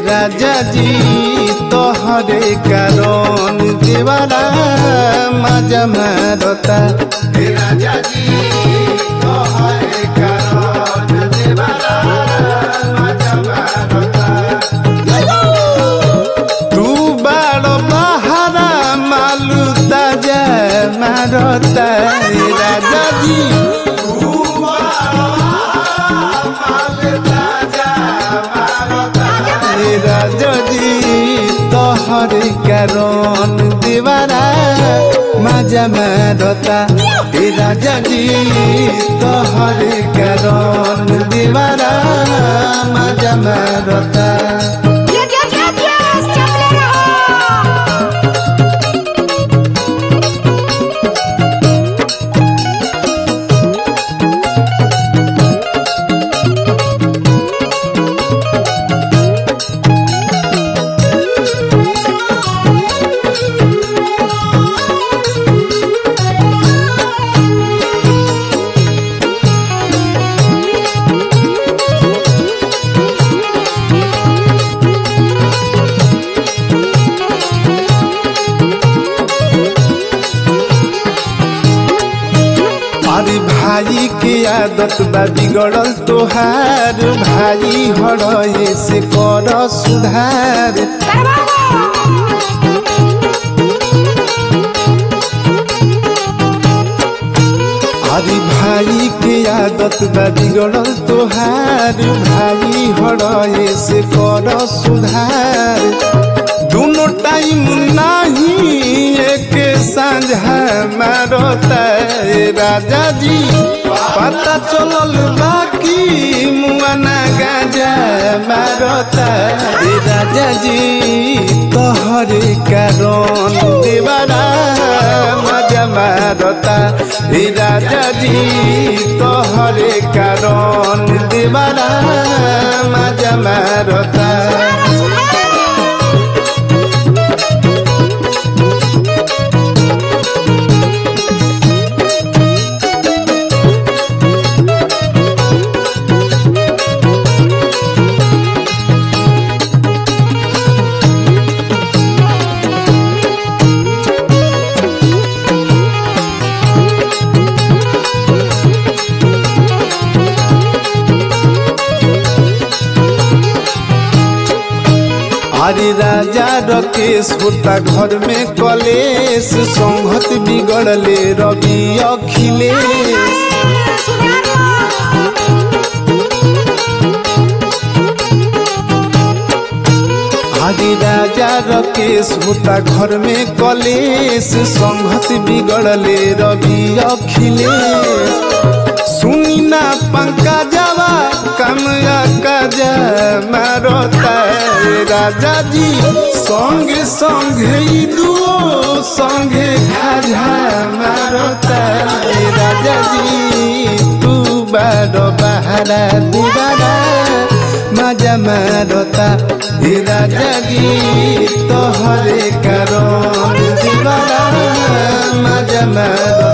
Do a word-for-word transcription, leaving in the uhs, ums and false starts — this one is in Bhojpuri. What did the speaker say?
राजा जी तोहरे कारण देवारा मजा मारता हे राजा जी तोहरे कारण देवारा मजा मारता तू बड़ बहारा मालू ताजा मारता हे राजा जी राजा जी तोहरे कारण देवारा मजा मारता हे राजा जी तोहरे कारण देवारा मजा मारता अरे भाई के आदत बा बिगड़ल तोहार भाई हड़े से कर सुधार अरे भाई के आदत बा बिगड़ल तोहार भाई हड़े से कर सुधार दोनों टाइम नहीं एक सांझा मारता राजा जी पता चलल बाकी मुआना गाजा मारता राजा जी तोहरे कारण देवारा मजा मारता राजा जी तोहरे कारण देवारा मजा मारता अरे राजा रकेश होता घर में कलेश संगत बिगड़ले रवि अखिलेश अरे राजा रकेश होता घर में कलेश संगत बिगड़ले रवि अखिलेश सुनी ना पंका जावा कमया काजा मारता राजा जी संगे संगे दुओ संगे खाजा मारता राजा जी तू बड़ बहारा देवारा मजा मारता राजा जी तोहरे कारण देवारा मजा मारता।